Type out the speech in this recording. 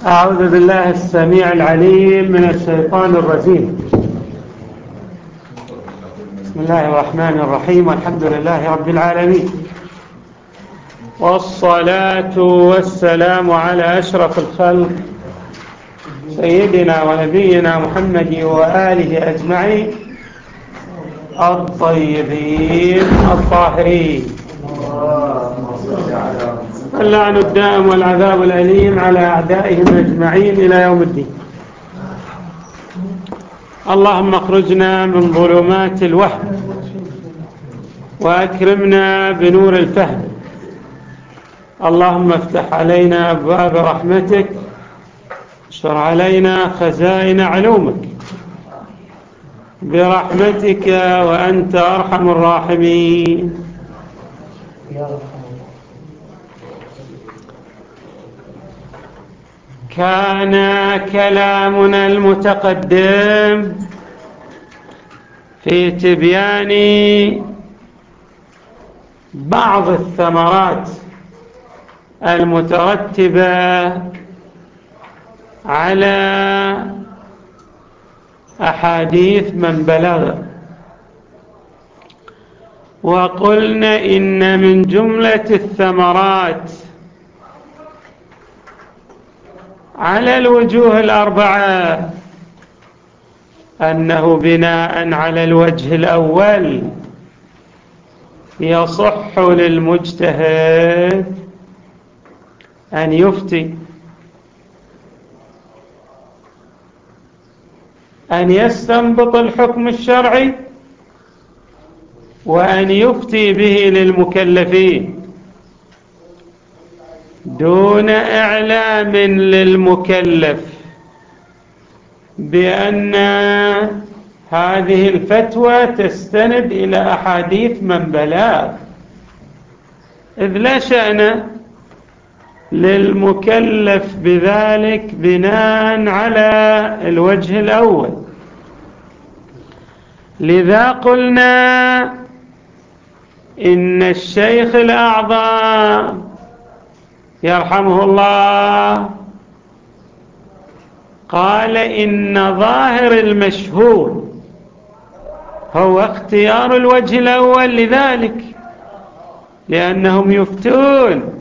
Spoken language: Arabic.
أعوذ بالله السميع العليم من الشيطان الرجيم. بسم الله الرحمن الرحيم، والحمد لله رب العالمين، والصلاة والسلام على أشرف الخلق سيدنا ونبينا محمد وآله أجمعين الطيبين الطاهرين، اللعن الدائم والعذاب الأليم على أعدائهم أجمعين إلى يوم الدين. اللهم اخرجنا من ظلمات الوهم وأكرمنا بنور الفهم. اللهم افتح علينا أبواب رحمتك، اشر علينا خزائن علومك برحمتك وأنت أرحم الراحمين. كان كلامنا المتقدم في تبيان بعض الثمرات المترتبة على أحاديث من بلغ، وقلنا إن من جملة الثمرات على الوجوه الأربعة أنه بناء على الوجه الأول يصح للمجتهد أن يفتي، أن يستنبط الحكم الشرعي وأن يفتي به للمكلفين دون إعلام للمكلف بأن هذه الفتوى تستند إلى أحاديث من بلغ، إذ لا شأن للمكلف بذلك بناء على الوجه الأول. لذا قلنا إن الشيخ الأعظم يرحمه الله قال إن ظاهر المشهور هو اختيار الوجه الأول لذلك، لأنهم يفتون